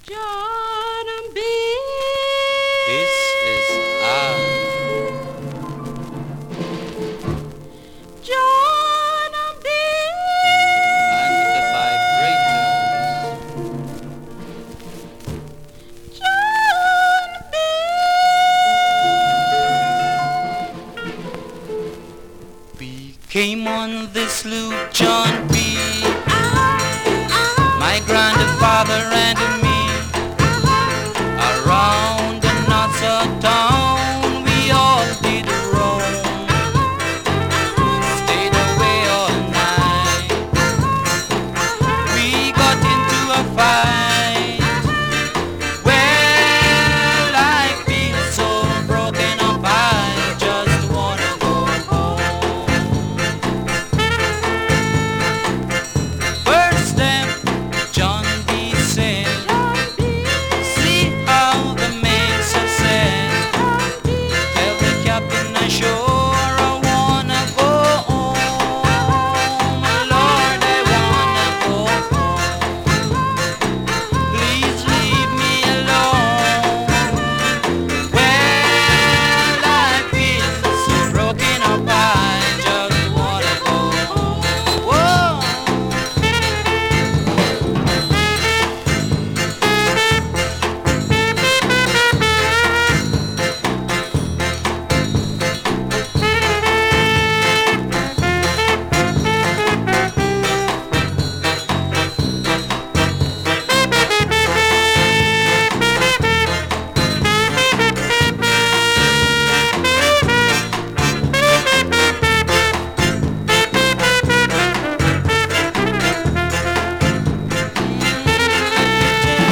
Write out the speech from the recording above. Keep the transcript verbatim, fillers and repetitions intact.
John B. This is our John B. and the vibrators. John B. We came on this loop, John B. I, I, My grandfather and